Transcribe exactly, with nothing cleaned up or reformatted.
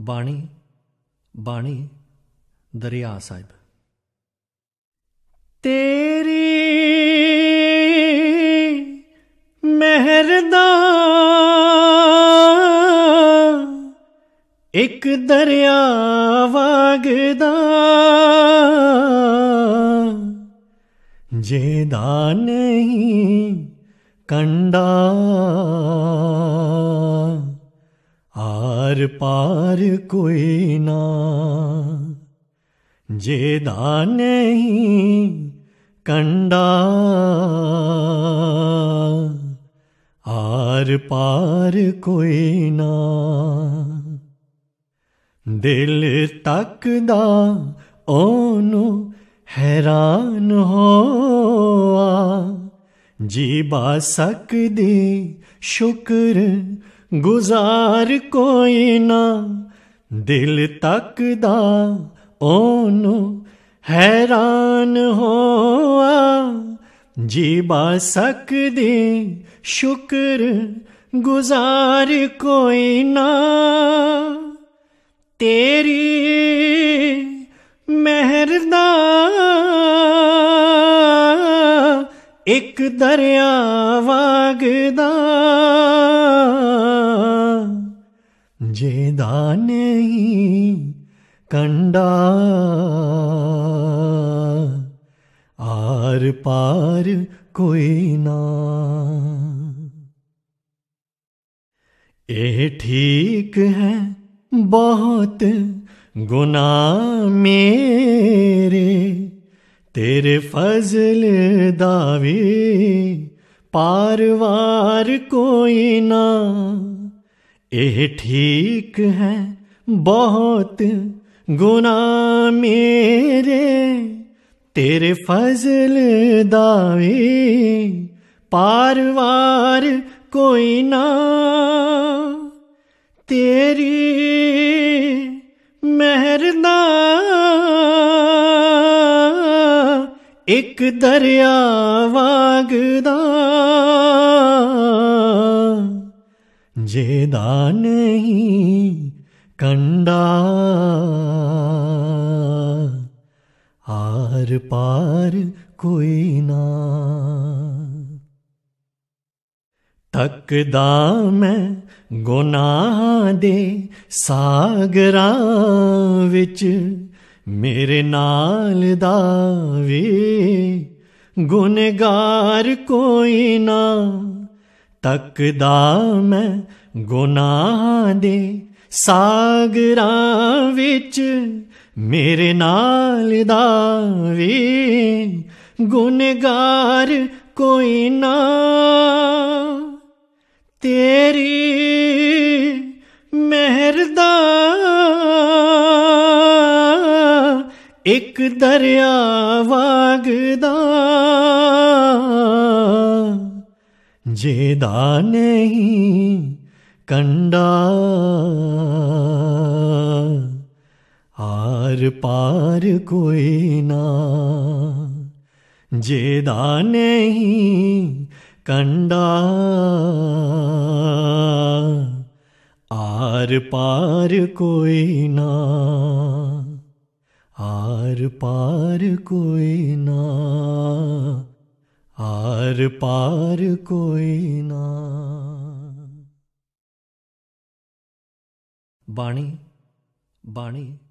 ਬਾਣੀ ਬਾਣੀ ਦਰਿਆ ਸਾਹਿਬ। ਤੇਰੀ ਮਿਹਰ ਦਾ ਇੱਕ ਦਰਿਆ ਵਗਦਾ, ਜਿਹਦਾ ਨਹੀਂ ਕੰਢਾ, ਆਰ ਪਾਰ ਕੋਈ ਨਾ, ਜਿਹਦਾ ਨਹੀਂ ਕੰਢਾ, ਆਰ ਪਾਰ ਕੋਈ ਨਾ। ਦਿਲ ਤੱਕਦਾ ਉਹਨੂੰ ਹੈਰਾਨ ਹੋਆ, ਜੀ ਬਾ ਸਕਦੀ ਸ਼ੁਕਰ ਗੁਜ਼ਾਰ ਕੋਈ ਨਾ। ਦਿਲ ਤੱਕਦਾ ਉਹਨੂੰ ਹੈਰਾਨ ਹੋਆ, ਜੀ ਬਾ ਸਕਦੀ ਸ਼ੁਕਰ ਗੁਜ਼ਾਰ ਕੋਈ ਨਾ। ਤੇਰੀ ਮਿਹਰ ਦਾ ਇੱਕ ਦਰਿਆ ਵਗਦਾ, ਜਿਹਦਾ ਨਹੀਂ ਕੰਢਾ, ਆਰ ਪਾਰ ਕੋਈ ਨਾ। ਇਹ ਠੀਕ ਹੈ ਬਹੁਤ ਗੁਨਾਹ ਮੇਰੇ, ਤੇਰੇ ਫਜ਼ਲ ਦਾ ਵੀ ਪਾਰਵਾਰ ਕੋਈ ਨਾ। ਇਹ ਠੀਕ ਹੈ ਬਹੁਤ ਗੁਨਾਹ ਮੇਰੇ, ਤੇਰੇ ਫਜ਼ਲ ਦਾ ਵੀ ਪਾਰਵਾਰ ਕੋਈ ਨਾ। ਤੇਰੀ ਮਿਹਰ ਦਾ ਇੱਕ ਦਰਿਆ ਵਗਦਾ, ਜਿਹਦਾ ਨਹੀਂ ਕੰਢਾ, ਆਰ ਪਾਰ ਕੋਈ ਨਾ। ਤੱਕਦਾ ਮੈਂ ਗੁਨਾਹ ਦੇ ਸਾਗਰਾਂ ਵਿੱਚ, ਮੇਰੇ ਨਾਲ ਦਾ ਵੀ ਗੁਨਹਗਾਰ ਕੋਈ ਨਾ। ਤੱਕਦਾ ਮੈਂ ਗੁਨਾਹ ਦੇ ਸਾਗਰਾਂ ਵਿੱਚ, ਮੇਰੇ ਨਾਲ ਦਾ ਵੀ ਗੁਨਹਗਾਰ ਕੋਈ ਨਾ। ਤੇਰੀ ਮਿਹਰ ਦਾ ਇੱਕ ਦਰਿਆ ਵਗਦਾ, ਜਿਹਦਾ ਨਹੀਂ ਕੰਢਾ, ਆਰ ਪਾਰ ਕੋਈ ਨਾ। ਜਿਹਦਾ ਨਹੀਂ ਕੰਢਾ, ਆਰ ਪਾਰ ਕੋਈ ਨਾ, ਆਰ ਪਾਰ ਕੋਈ ਨਾ, ਆਰ ਪਾਰ ਕੋਈ ਨਾ। ਬਾਣੀ ਬਾਣੀ